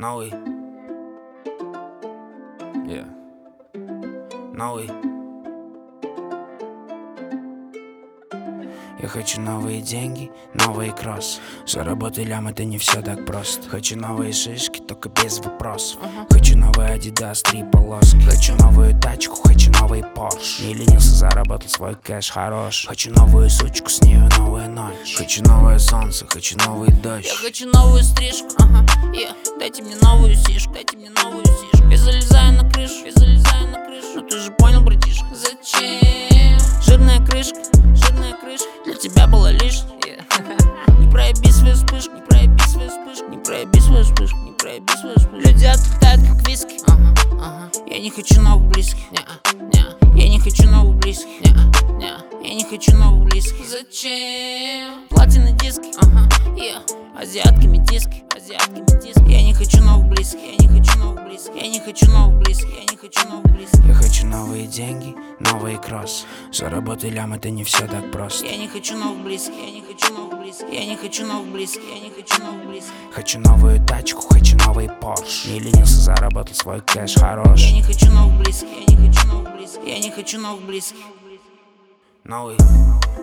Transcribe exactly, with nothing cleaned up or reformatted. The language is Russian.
Новый. Yeah. Новый. Я хочу новые деньги, новые кросс. Заработай лям, это не все так просто. Хочу новые шишки, только без вопросов. uh-huh. Хочу новый Adidas, три полоски. Хочу новую тачку, хочу новый Porsche. Не ленился, заработал свой кэш хорош. Хочу новую сучку, с нею новая ночь. Хочу новое солнце, хочу новый дождь. Я хочу новую стрижку, ага, yeah. Дайте мне новую сишку, дайте мне новую сишку. Я залезаю на крышу, я залезаю на крышу. Но ты же понял, братишка, зачем? Жирная крышка, жирная крышка для тебя была лишней, yeah. Не проеби свою вспышку, не проеби свою вспышку, не проеби свою вспышку, не проеби свою вспышку. Люди отлетают как виски, ага, ага. Я не хочу новых близких, не-а, не-а. Я не хочу новых близких, не-а, не-а. Я не хочу новых близких. Зачем? Платины диски, ага, yeah. Азиатками диски, азиатками диски. Я не хочу новых близких, я не хочу новых близких. Я не хочу новых близких, я не хочу новых близких. Я хочу новые деньги, новые кросс. Заработай лям, это не все так просто. Я не хочу новых близких, я не хочу новых близких. Я не хочу новых близких, я не хочу новых близких. Хочу новую тачку, хочу новый Porsche. Не ленился, заработал свой кэш хорош. Я не хочу новых близких, я не хочу новых близких. Я не хочу новых близких. Новый.